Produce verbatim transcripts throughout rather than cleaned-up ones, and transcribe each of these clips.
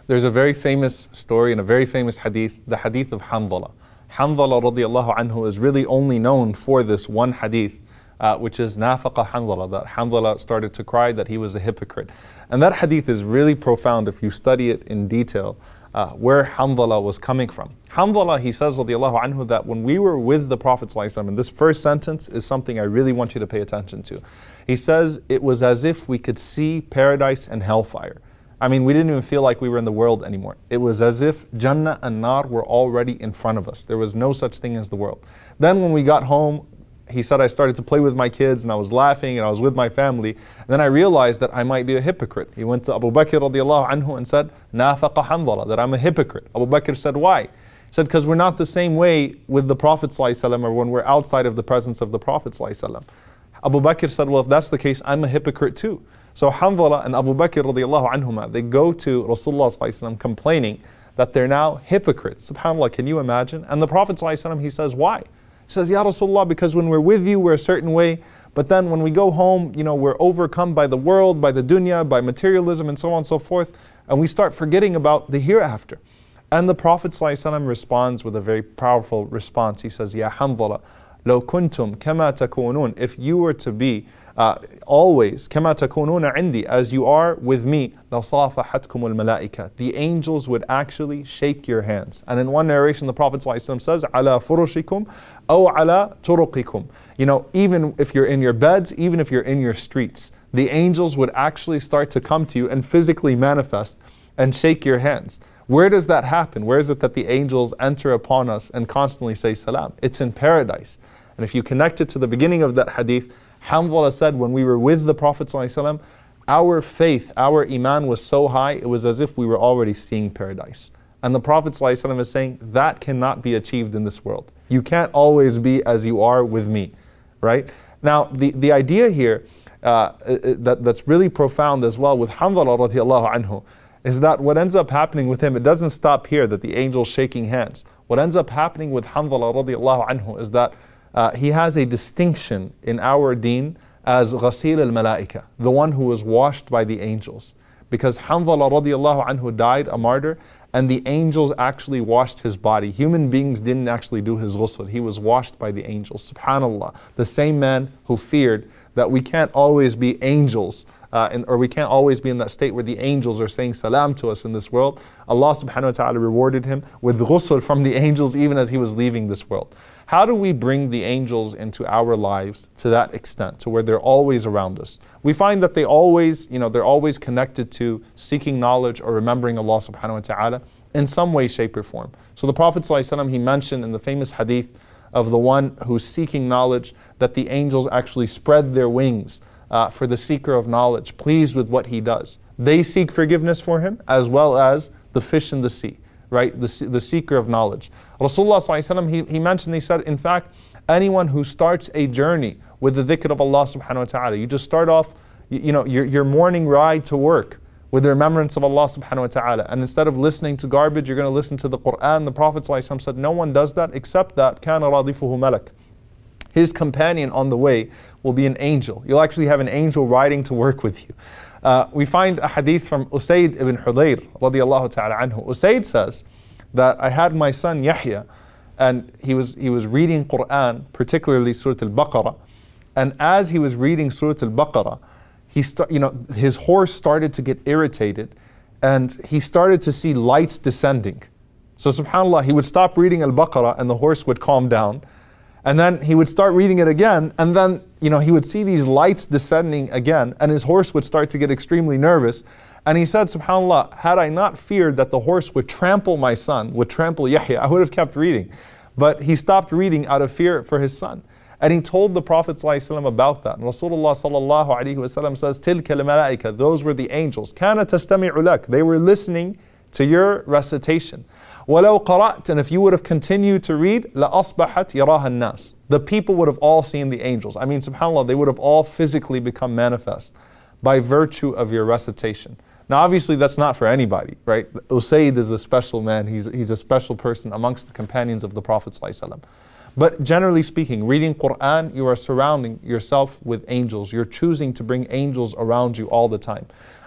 There's a very famous story and a very famous hadith, the hadith of Hanzala. Hanzala radiallahu anhu is really only known for this one hadith, uh, which is Nafaqa Hanzala, that Hanzala started to cry that he was a hypocrite. And that hadith is really profound if you study it in detail, uh, where Hanzala was coming from. Hanzala, he says radiallahu anhu, that when we were with the Prophet ﷺ, and this first sentence is something I really want you to pay attention to. He says, it was as if we could see paradise and hellfire. I mean, we didn't even feel like we were in the world anymore. It was as if Jannah and Nar were already in front of us. There was no such thing as the world. Then when we got home, he said, I started to play with my kids and I was laughing and I was with my family. And then I realized that I might be a hypocrite. He went to Abu Bakr radiallahu anhu and said, Nafaqa Hanzala, that I'm a hypocrite. Abu Bakr said, why? He said, because we're not the same way with the Prophet ﷺ or when we're outside of the presence of the Prophet ﷺ. Abu Bakr said, well, if that's the case, I'm a hypocrite too. So Hanzala and Abu Bakr radiallahu anhuma, they go to Rasulullah ﷺ complaining that they're now hypocrites. SubhanAllah, can you imagine? And the Prophet ﷺ, he says, why? He says, Ya Rasulullah, because when we're with you, we're a certain way. But then when we go home, you know, we're overcome by the world, by the dunya, by materialism, and so on and so forth. And we start forgetting about the hereafter. And the Prophet ﷺ responds with a very powerful response. He says, Ya Hanzala, لو كنتم كما تكونون, if you were to be uh, always كما تكونون عندي, as you are with me, لصافحتكم الملائكة, the angels would actually shake your hands. And in one narration the Prophet ﷺ says, على فرشكم أو على طرقكم, you know, even if you're in your beds, even if you're in your streets, the angels would actually start to come to you and physically manifest and shake your hands. Where does that happen? Where is it that the angels enter upon us and constantly say salam? It's in paradise. And if you connect it to the beginning of that hadith, Hanzala said, when we were with the Prophet ﷺ, our faith, our iman was so high, it was as if we were already seeing paradise. And the Prophet ﷺ is saying, that cannot be achieved in this world. You can't always be as you are with me, right? Now, the, the idea here uh, that, that's really profound as well with Hanzala radiallahu anhu, is that what ends up happening with him, it doesn't stop here, that the angels shaking hands. What ends up happening with Hanzala radiallahu anhu is that uh, he has a distinction in our deen as Ghasil al-Malaika, the one who was washed by the angels. Because Hanzala radiallahu anhu died a martyr, and the angels actually washed his body. Human beings didn't actually do his ghusl. He was washed by the angels. SubhanAllah, the same man who feared that we can't always be angels, Uh, and, or we can't always be in that state where the angels are saying salam to us in this world. Allah subhanahu wa ta'ala rewarded him with ghusl from the angels even as he was leaving this world. How do we bring the angels into our lives to that extent, to where they're always around us? We find that they always, you know, they're always connected to seeking knowledge or remembering Allah subhanahu wa ta'ala in some way, shape or form. So the Prophet ﷺ, he mentioned in the famous hadith of the one who's seeking knowledge that the angels actually spread their wings Uh, for the seeker of knowledge, pleased with what he does. They seek forgiveness for him as well as the fish in the sea, right? The, the seeker of knowledge. Rasulullah ﷺ, he, he mentioned, he said, in fact, anyone who starts a journey with the dhikr of Allah subhanahu wa ta'ala, you just start off, you, you know, your, your morning ride to work with the remembrance of Allah subhanahu wa ta'ala. And instead of listening to garbage, you're going to listen to the Quran. The Prophet ﷺ said, no one does that except that كَانَ رَادِفُهُ مَلَكٌ. His companion on the way will be an angel. You'll actually have an angel riding to work with you. Uh, we find a hadith from Usayd ibn Hudayr radiallahu ta'ala anhu. Usayd says that I had my son Yahya, and he was, he was reading Quran, particularly Surah Al-Baqarah. And as he was reading Surah Al-Baqarah, he start, you know, his horse started to get irritated, and he started to see lights descending. So subhanAllah, he would stop reading Al-Baqarah and the horse would calm down. And then he would start reading it again, and then, you know, he would see these lights descending again, and his horse would start to get extremely nervous. And he said, subhanAllah, had I not feared that the horse would trample my son, would trample Yahya, I would have kept reading. But he stopped reading out of fear for his son. And he told the Prophet ﷺ about that. And Rasulullah sallallahu alayhi wa sallam says, تِلْكَ الْمَلَائِكَةِ, those were the angels. كَانَ تَسْتَمِعُ لَكَ, they were listening to your recitation. وَلَوْ قَرَأْتَ, and if you would have continued to read, لَأَصْبَحَتْ يَرَاهَا النَّاسِ, the people would have all seen the angels. I mean, subhanAllah, they would have all physically become manifest by virtue of your recitation. Now obviously that's not for anybody, right? Usayd is a special man, he's, he's a special person amongst the companions of the Prophet ﷺ. But generally speaking, reading Quran, you are surrounding yourself with angels. You're choosing to bring angels around you all the time.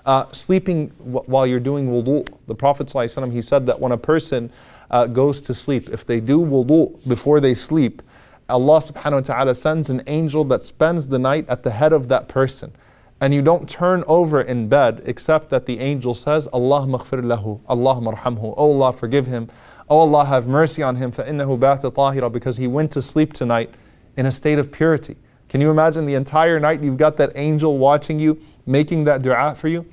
Uh, sleeping w- while you're doing wudu. The Prophet ﷺ, he said that when a person uh, goes to sleep, if they do wudu before they sleep, Allah subhanahu wa ta'ala sends an angel that spends the night at the head of that person. And you don't turn over in bed except that the angel says, Allahumma ghfir lahu, Allahumma arhamhu, oh Allah forgive him, oh Allah have mercy on him, فَإِنَّهُ بَاتَ طَاهِرًا, because he went to sleep tonight in a state of purity. Can you imagine the entire night you've got that angel watching you, making that dua for you?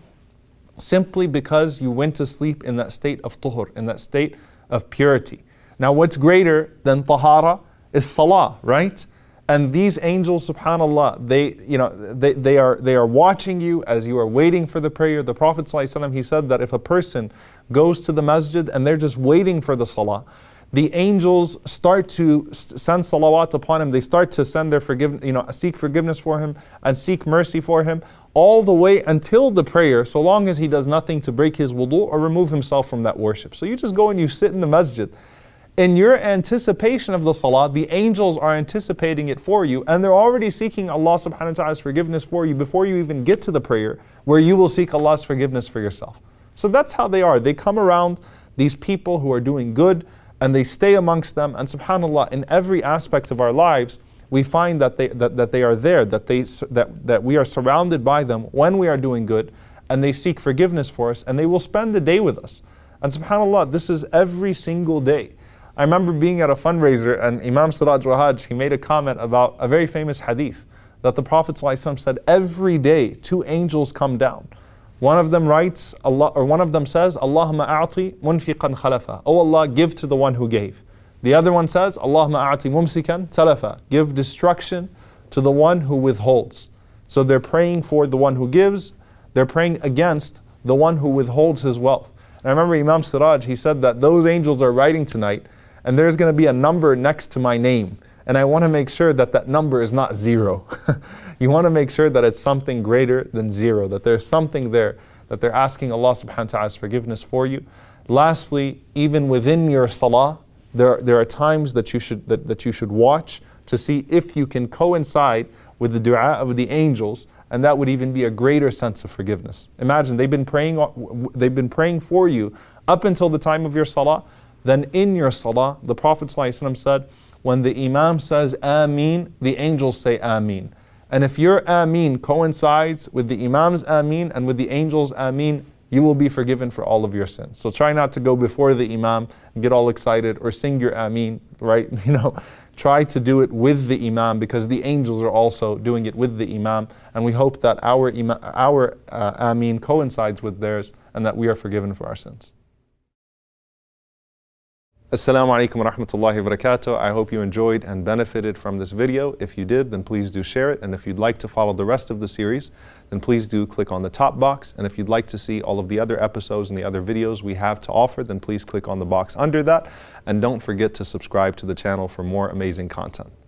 Simply because you went to sleep in that state of tuhur, in that state of purity. Now what's greater than tahara is salah, right? And these angels, subhanAllah, they, you know, they, they, are, they are watching you as you are waiting for the prayer. The Prophet ﷺ, he said that if a person goes to the masjid and they're just waiting for the salah, the angels start to send salawat upon him. They start to send their forgiveness, you know, seek forgiveness for him and seek mercy for him all the way until the prayer, so long as he does nothing to break his wudu or remove himself from that worship. So you just go and you sit in the masjid. In your anticipation of the salah, the angels are anticipating it for you, and they're already seeking Allah subhanahu wa ta'ala's forgiveness for you before you even get to the prayer, where you will seek Allah's forgiveness for yourself. So that's how they are. They come around these people who are doing good, and they stay amongst them, and subhanAllah, in every aspect of our lives, we find that they, that, that they are there, that, they, that, that we are surrounded by them when we are doing good, and they seek forgiveness for us, and they will spend the day with us. And subhanAllah, this is every single day. I remember being at a fundraiser, and Imam Siraj Wahaj, he made a comment about a very famous hadith, that the Prophet ﷺ said, every day two angels come down. One of them writes, Allah, or one of them says, Allahumma a'ti munfiqan khalafa. Oh Allah, give to the one who gave. The other one says, Allahumma a'ti mumsikan talafa. Give destruction to the one who withholds. So they're praying for the one who gives, they're praying against the one who withholds his wealth. And I remember Imam Siraj, he said that those angels are writing tonight, and there's going to be a number next to my name. And I want to make sure that that number is not zero. You want to make sure that it's something greater than zero, that there's something there, that they're asking Allah subhanahu wa ta'ala's forgiveness for you. Lastly, even within your salah, there, there are times that you, should, that, that you should watch to see if you can coincide with the dua of the angels, and that would even be a greater sense of forgiveness. Imagine, they've been praying, they've been praying for you up until the time of your salah. Then in your salah, the Prophet ﷺ said, when the Imam says Ameen, the angels say Ameen. And if your Ameen coincides with the Imam's Ameen and with the angels' Ameen, you will be forgiven for all of your sins. So try not to go before the Imam and get all excited or sing your Ameen, right? You know, try to do it with the Imam, because the angels are also doing it with the Imam. And we hope that our, ima our uh, Ameen coincides with theirs, and that we are forgiven for our sins. Assalamu alaikum wa rahmatullahi wa barakatuh. I hope you enjoyed and benefited from this video. If you did, then please do share it. And if you'd like to follow the rest of the series, then please do click on the top box. And if you'd like to see all of the other episodes and the other videos we have to offer, then please click on the box under that. And don't forget to subscribe to the channel for more amazing content.